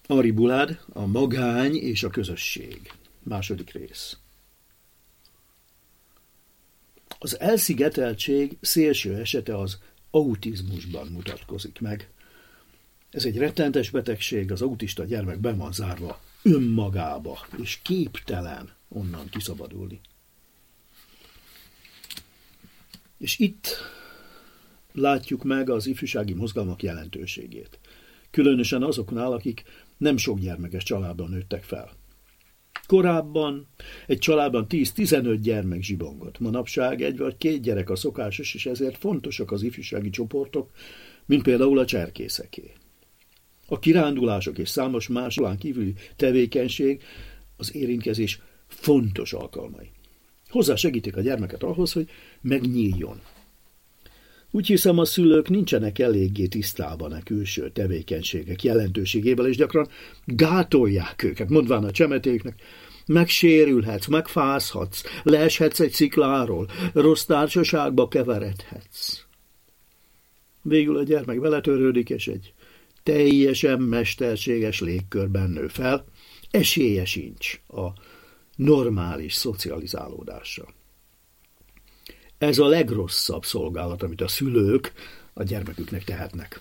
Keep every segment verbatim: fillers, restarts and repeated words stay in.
Henri Boulard, a magány és a közösség. Második rész. Az elszigeteltség szélső esete az autizmusban mutatkozik meg. Ez egy rettentes betegség, az autista gyermek be van zárva önmagába, és képtelen onnan kiszabadulni. És itt látjuk meg az ifjúsági mozgalmak jelentőségét. Különösen azoknál, akik nem sok gyermekes családban nőttek fel. Korábban egy családban tíz-tizenöt gyermek zsibongott. Manapság egy vagy két gyerek a szokásos, és ezért fontosak az ifjúsági csoportok, mint például a cserkészeké. A kirándulások és számos más olán kívüli tevékenység az érintkezés fontos alkalmai. Hozzá segítik a gyermeket ahhoz, hogy megnyíljon. Úgy hiszem, a szülők nincsenek eléggé tisztában a külső tevékenységek jelentőségével, és gyakran gátolják őket, mondván a csemetéknek: megsérülhetsz, megfázhatsz, leeshetsz egy szikláról, rossz társaságba keveredhetsz. Végül a gyermek beletörődik, és egy teljesen mesterséges légkörben nő fel, esélye sincs a normális szocializálódásra. Ez a legrosszabb szolgálat, amit a szülők a gyermeküknek tehetnek.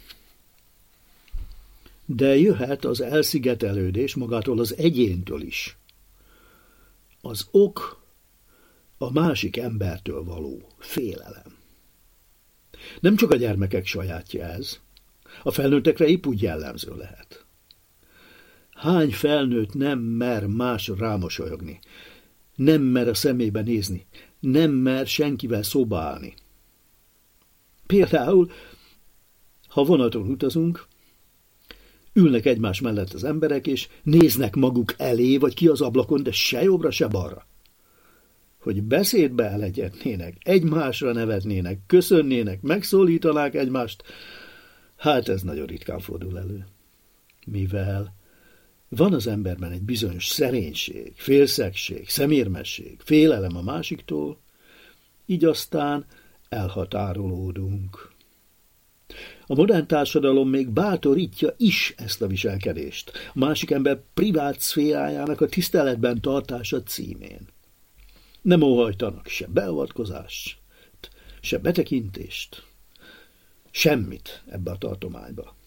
De jöhet az elszigetelődés magától az egyéntől is. Az ok a másik embertől való félelem. Nem csak a gyermekek sajátja ez, a felnőttekre épp úgy jellemző lehet. Hány felnőtt nem mer másra rámosolyogni, nem mer a szemébe nézni, nem mer senkivel szóba állni. Például, ha vonaton utazunk, ülnek egymás mellett az emberek, és néznek maguk elé, vagy ki az ablakon, de se jobbra, se balra. Hogy beszédbe elegyednének, egymásra nevetnének, köszönnének, megszólítanák egymást, hát ez nagyon ritkán fordul elő. Mivel van az emberben egy bizonyos szerénység, félszegség, szemérmesség, félelem a másiktól, így aztán elhatárolódunk. A modern társadalom még bátorítja is ezt a viselkedést, a másik ember privát szférájának a tiszteletben tartása címén. Nem óhajtanak se beavatkozást, se betekintést, semmit ebbe a tartományba.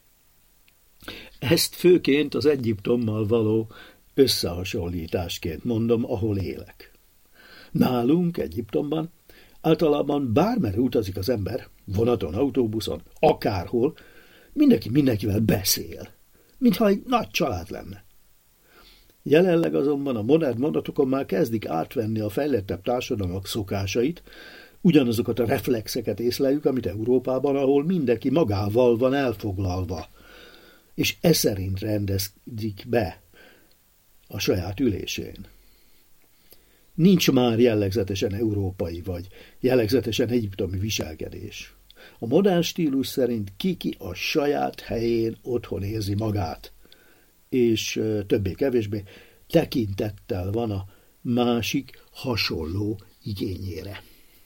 Ezt főként az Egyiptommal való összehasonlításként mondom, ahol élek. Nálunk, Egyiptomban, általában bármerre utazik az ember, vonaton, autóbuszon, akárhol, mindenki mindenkivel beszél, mintha egy nagy család lenne. Jelenleg azonban a modern mondatokon már kezdik átvenni a fejlettebb társadalmak szokásait, ugyanazokat a reflexeket észleljük, amit Európában, ahol mindenki magával van elfoglalva, és e szerint rendezik be a saját ülésén. Nincs már jellegzetesen európai vagy jellegzetesen egyiptomi viselkedés. A modern stílus szerint ki-ki a saját helyén otthon érzi magát, és többé-kevésbé tekintettel van a másik hasonló igényére.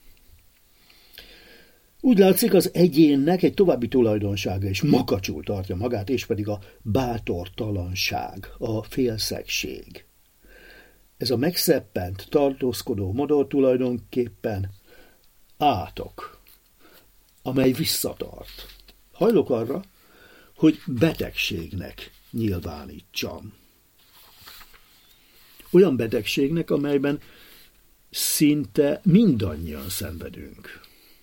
Úgy látszik, az egyénnek egy további tulajdonsága is makacsul tartja magát, és pedig a bátortalanság, a félszegség. Ez a megszeppent, tartózkodó modor tulajdonképpen átok, amely visszatart. Hajlok arra, hogy betegségnek nyilvánítsam. Olyan betegségnek, amelyben szinte mindannyian szenvedünk.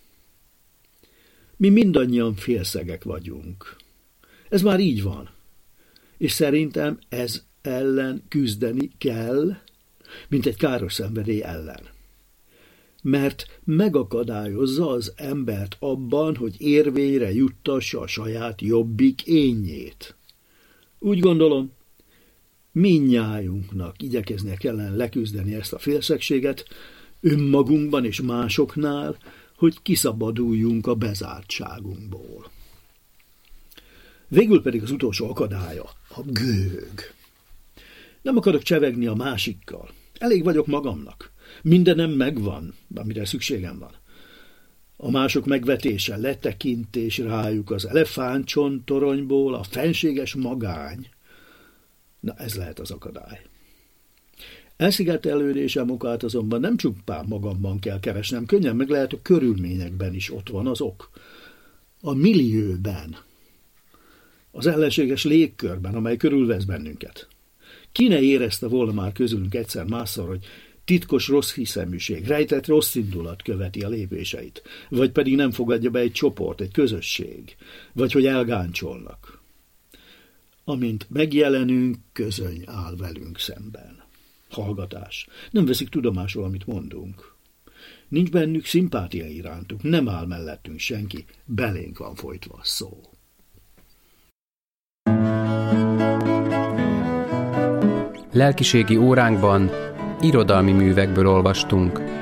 Mi mindannyian félszegek vagyunk. Ez már így van. És szerintem ez ellen küzdeni kell, mint egy káros szenvedély ellen. Mert megakadályozza az embert abban, hogy érvényre juttassa a saját jobbik énjét. Úgy gondolom, mindnyájunknak igyekeznie kellene leküzdeni ezt a félszegséget önmagunkban és másoknál, hogy kiszabaduljunk a bezártságunkból. Végül pedig az utolsó akadálya, a gőg. Nem akarok csevegni a másikkal. Elég vagyok magamnak. Mindenem megvan, amire szükségem van. A mások megvetése, letekintés rájuk az elefántcsont toronyból, a fenséges magány, Na, ez lehet az akadály. Elszigetelődésem okát azonban nem csupán magamban kell keresnem, könnyen meg lehet a körülményekben is ott van az ok. A millióben, az ellenséges légkörben, amely körülvesz bennünket. Ki ne érezte volna már közülünk egyszer másszor, hogy titkos rossz hiszeműség, rejtett rossz indulat követi a lépéseit, vagy pedig nem fogadja be egy csoport, egy közösség, vagy hogy elgáncsolnak. Amint megjelenünk, közöny áll velünk szemben. Hallgatás. Nem veszik tudomásul, amit mondunk. Nincs bennük szimpátia irántuk, nem áll mellettünk senki, belénk van folytva a szó. Lelkiségi óránkban irodalmi művekből olvastunk.